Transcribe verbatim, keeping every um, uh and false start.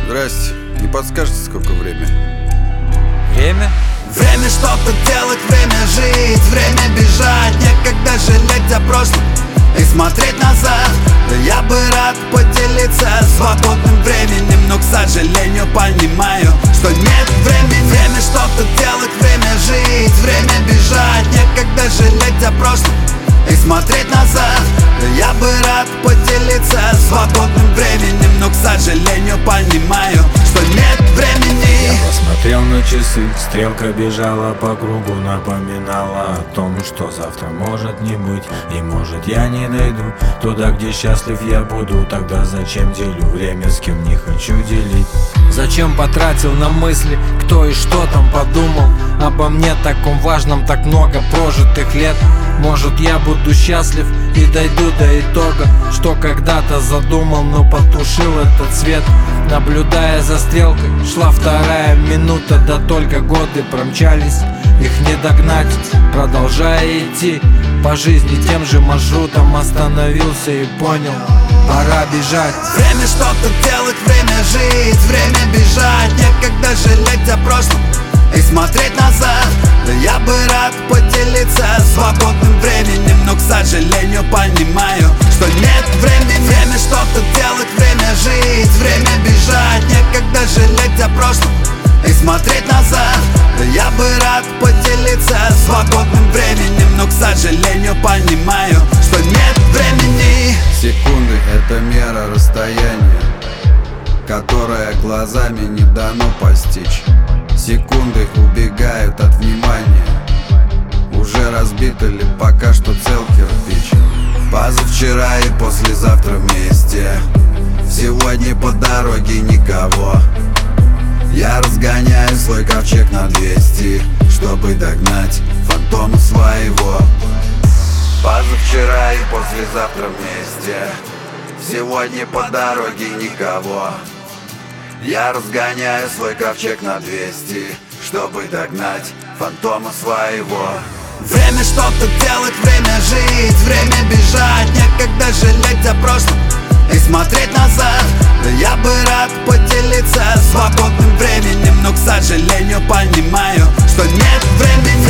Здрасте. Не подскажете, сколько время? Время? Время что-то делать, время жить, время бежать. Некогда жалеть о прошлом и смотреть назад. Да я бы рад поделиться свободным временем, но, к сожалению, понимаю, что нет времени. Время что-то делать, время жить, время бежать. Некогда жалеть о прошлом и смотреть назад. Да я бы рад поделиться свободным временем, но, к сожалению, понимаю, что нет времени. Я посмотрел на часы, стрелка бежала по кругу, напоминала о том, что завтра может не быть. И может я не дойду туда, где счастлив я буду. Тогда зачем делю время, с кем не хочу делить? Зачем потратил на мысли, кто и что там подумал обо мне таком важном, так много прожитых лет? Может я буду счастлив и дойду до итога, что когда-то задумал, но потушил этот свет. Наблюдая за стрелкой, шла вторая минута, да только годы промчались, их не догнать. Продолжая идти по жизни тем же маршрутом, остановился и понял, пора бежать. Время что-то делать, время жить, время бежать. Некогда жалеть о прошлом и смотреть назад. Да я бы рад поделиться свободным временем, но, к сожалению, понимаю, что нет времени. Время что-то делать, время жить, время бежать. Некогда жалеть о прошлом и смотреть назад. Да я бы рад поделиться свободным временем, но, к сожалению, понимаю, что нет времени. Секунды — это мера расстояния, которое глазами не дано постичь. Секунды убегают от внимания. Уже разбито ли пока что цел кирпич? Позавчера и послезавтра вместе. Сегодня по дороге никого. Я разгоняю свой ковчег на двести, чтобы догнать фантома своего. Позавчера и послезавтра вместе. Сегодня по дороге никого. Я разгоняю свой ковчег на двести, чтобы догнать фантома своего. Время что-то делать, время жить, время бежать. Некогда жалеть о прошлом и смотреть назад. Да я бы рад поделиться свободным временем, но, к сожалению, понимаю, что нет времени.